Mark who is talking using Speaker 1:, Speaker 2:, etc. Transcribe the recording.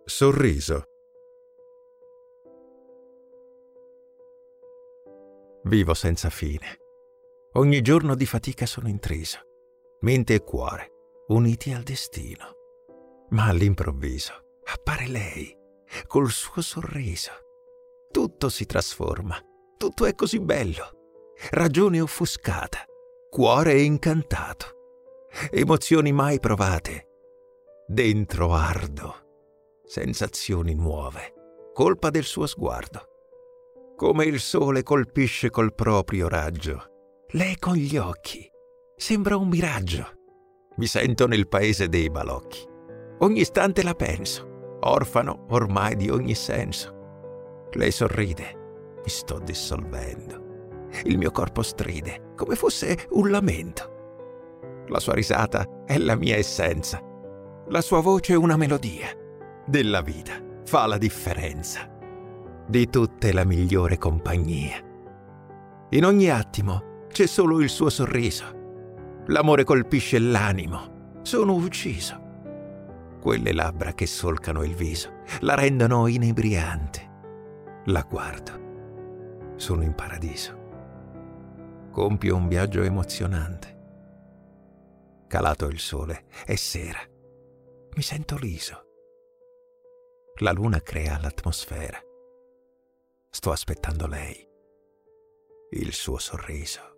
Speaker 1: Sorriso. Vivo senza fine. Ogni giorno di fatica sono intriso. Mente e cuore, uniti al destino. Ma all'improvviso appare lei, col suo sorriso. Tutto si trasforma, tutto è così bello. Ragione offuscata, cuore incantato. Emozioni mai provate. Dentro ardo. Sensazioni nuove, colpa del suo sguardo. Come il sole colpisce col proprio raggio. Lei con gli occhi sembra un miraggio. Mi sento nel paese dei balocchi. Ogni istante la penso, orfano ormai di ogni senso. Lei sorride, mi sto dissolvendo. Il mio corpo stride, come fosse un lamento. La sua risata è la mia essenza. La sua voce è una melodia. Della vita fa la differenza. Di tutte la migliore compagnia. In ogni attimo c'è solo il suo sorriso. L'amore colpisce l'animo. Sono ucciso. Quelle labbra che solcano il viso la rendono inebriante. La guardo. Sono in paradiso. Compio un viaggio emozionante. Calato il sole, è sera. Mi sento liso. La luna crea l'atmosfera. Sto aspettando lei, il suo sorriso.